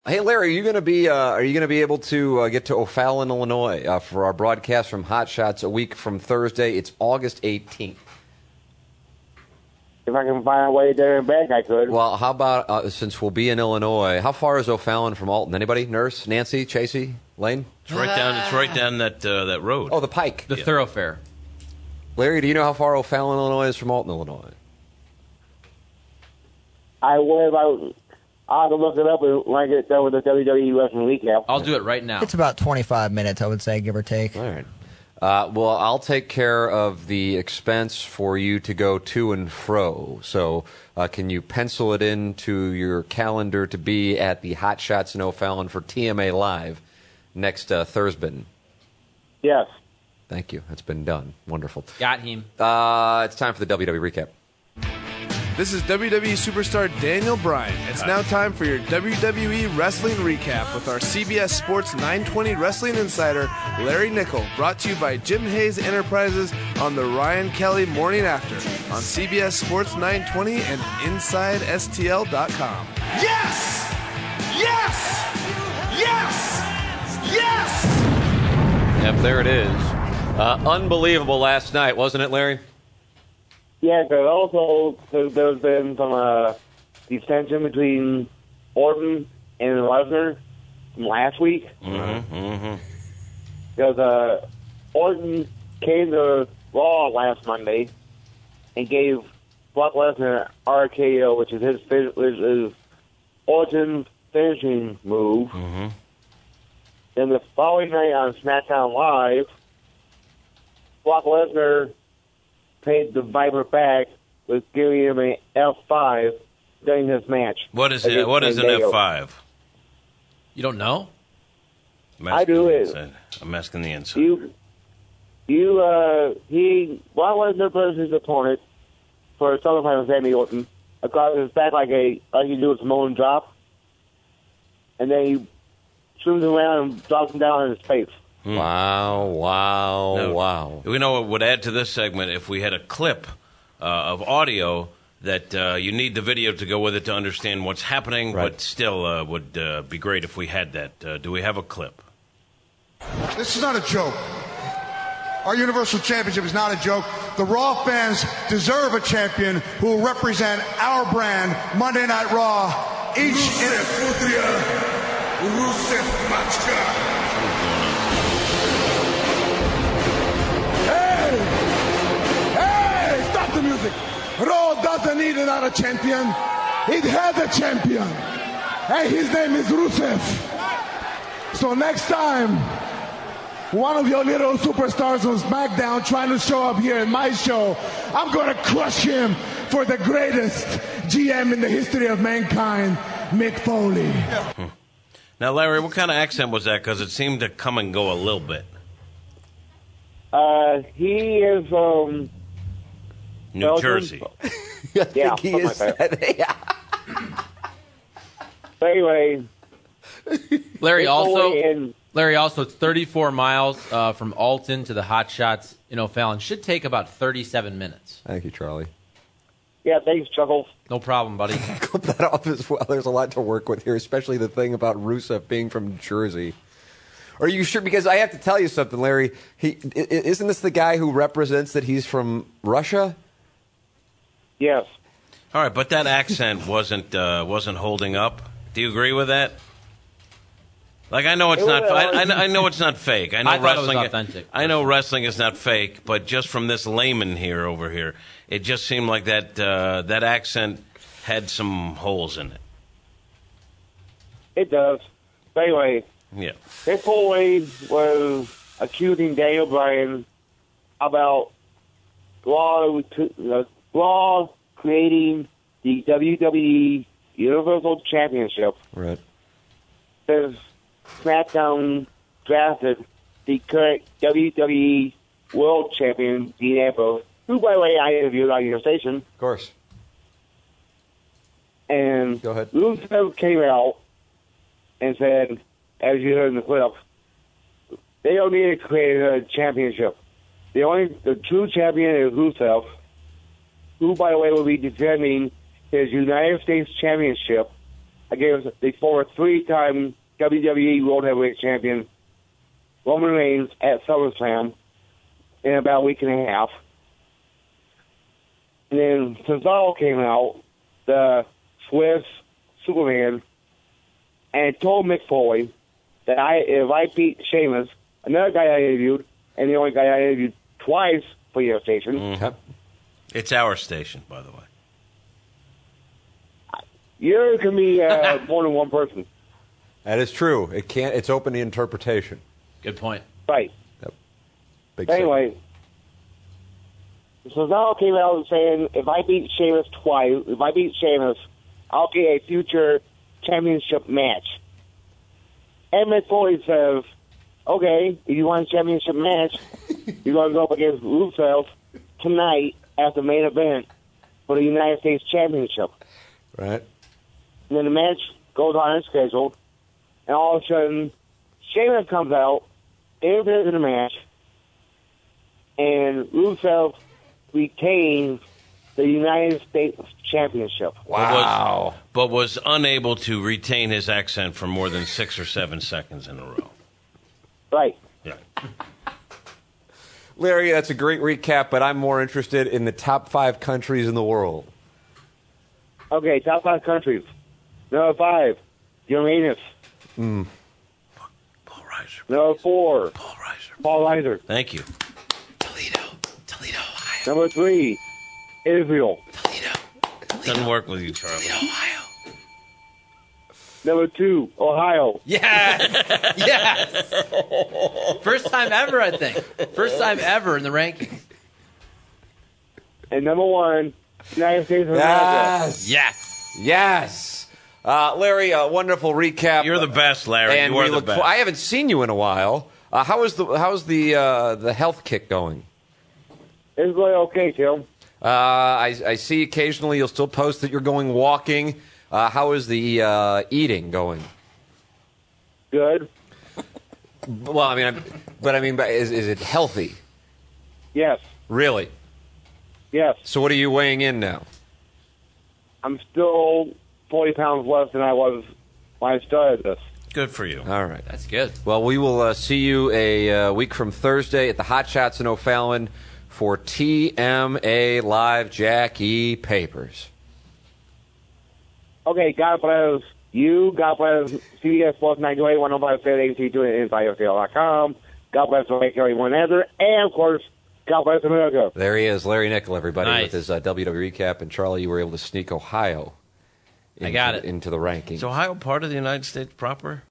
Hey, Larry, are you gonna be able to get to O'Fallon, Illinois, for our broadcast from Hot Shots a week from Thursday? It's August 18th. If I can find a way there and back, I could. Well, how about since we'll be in Illinois? How far is O'Fallon from Alton? Anybody? Nurse, Nancy, Chasey, Lane? It's right down that road. Oh, the Pike, the thoroughfare. Larry, do you know how far O'Fallon, Illinois is from Alton, Illinois? I'll have to look it up when I get done with the WWE Wrestling Recap. I'll do it right now. It's about 25 minutes, I would say, give or take. All right. Well, I'll take care of the expense for you to go to and fro. So can you pencil it into your calendar to be at the Hot Shots in O'Fallon for TMA Live next Thursday? Yes. Thank you. That's been done. Wonderful. Got him. It's time for the WWE Recap. This is WWE superstar Daniel Bryan. It's now time for your WWE Wrestling Recap with our CBS Sports 920 Wrestling Insider, Larry Nickel, brought to you by Jim Hayes Enterprises on the Ryan Kelly Morning After on CBS Sports 920 and InsideSTL.com. Yes! Yes! Yes! Yes! Yep, there it is. Unbelievable last night, wasn't it, Larry? Yeah, because also there's been some dissension between Orton and Lesnar from last week. Because Orton came to Raw last Monday and gave Brock Lesnar an RKO, which is his Orton's finishing move. Then the following night on SmackDown Live, Brock Lesnar paid the Viper back with giving him an F5 during this match. What is it? What is an F5? You don't know? I do it. I'm asking the inside. Brock Lesnar versus his opponent for SummerSlam, Randy Orton, across his back like you do a Samoan drop, and then he swings around and drops him down on his face. Wow. We know it would add to this segment if we had a clip of audio that you need the video to go with it to understand what's happening, right. But still would be great if we had that. Do we have a clip? This is not a joke. Our Universal Championship is not a joke. The Raw fans deserve a champion who will represent our brand, Monday Night Raw, each Rusev Machka. Hey, stop the music. Raw doesn't need another champion. It has a champion. Hey, his name is Rusev. So next time, one of your little superstars on SmackDown trying to show up here in my show, I'm going to crush him for the greatest GM in the history of mankind, Mick Foley. Yeah. Now, Larry, what kind of accent was that? Because it seemed to come and go a little bit. He is from New Belgium. Jersey. Yeah, he is. like that. Yeah. So anyway, Larry, also, it's 34 miles from Alton to the Hot Shots in O'Fallon. Should take about 37 minutes. Thank you, Charlie. Yeah, thanks, Chuckles. No problem, buddy. Clip that off as well. There's a lot to work with here, especially the thing about Rusev being from Jersey. Are you sure? Because I have to tell you something, Larry. Isn't this the guy who represents that he's from Russia? Yes. All right, but that accent wasn't holding up. Do you agree with that? Like, I know it's not. I know it's not fake. I know wrestling. It was authentic. I know wrestling is not fake, but just from this layman over here, it just seemed like that accent had some holes in it. It does. But anyway, yeah. Mick Foley was accusing Daniel Bryan about Raw creating the WWE Universal Championship. Right. Since SmackDown drafted the current WWE World Champion, Dean Ambrose, who, by the way, I interviewed on your station. Of course. And go ahead. Rusev came out and said, as you heard in the clip, they don't need to create a championship. The true champion is Rusev, who, by the way, will be defending his United States Championship against the former 3-time WWE World Heavyweight Champion Roman Reigns at SummerSlam in about a week and a half. And then Cesaro came out, the Swiss Superman, and told Mick Foley that if I beat Sheamus, another guy I interviewed, and the only guy I interviewed twice for your station. Mm-hmm. It's our station, by the way. You can be more than one person. That is true. It can't. It's open to interpretation. Good point. Right. Yep. Big anyway, Cesaro came out saying, if I beat Sheamus twice, I'll get a future championship match. And Mick Foley says, okay, if you want a championship match, you're going to go up against Rusev tonight at the main event for the United States Championship. Right. And then the match goes on as scheduled, and all of a sudden, Sheamus comes out, interferes in the match, and Rusev retains the United States Championship. Wow. But was unable to retain his accent for more than 6 or 7 seconds in a row. Right. Yeah. Larry, that's a great recap, but I'm more interested in the top 5 countries in the world. Okay, top 5 countries. Number 5, Uranus. Paul Reiser. Number 4, Paul Reiser. Paul Reiser. Thank you. Toledo, Ohio. Number 3, Israel. Doesn't work with you, Charlie. Ohio. Number 2, Ohio. Yes. Yes. First time ever, I think. First time ever in the rankings. And number 1, United States of America. Yes. Yes. Larry, a wonderful recap. You're the best, Larry. And you are we the look best. I haven't seen you in a while. How's the health kick going? It's going okay, Tim. I see occasionally you'll still post that you're going walking. How is the eating going? Good. Well, I mean, is it healthy? Yes. Really? Yes. So what are you weighing in now? I'm still 40 pounds less than I was when I started this. Good for you. All right. That's good. Well, we will see you a week from Thursday at the Hot Shots in O'Fallon for TMA Live Jack E. Papers. Okay, God bless you. God bless CBS Sports 928, 105 ABC, doing it InsideFL.com. God bless everyone ever. And, of course, God bless America. There he is, Larry Nickel, everybody, Nice. with his WWE recap. And, Charlie, you were able to sneak Ohio I got it. into the rankings. Is Ohio part of the United States proper?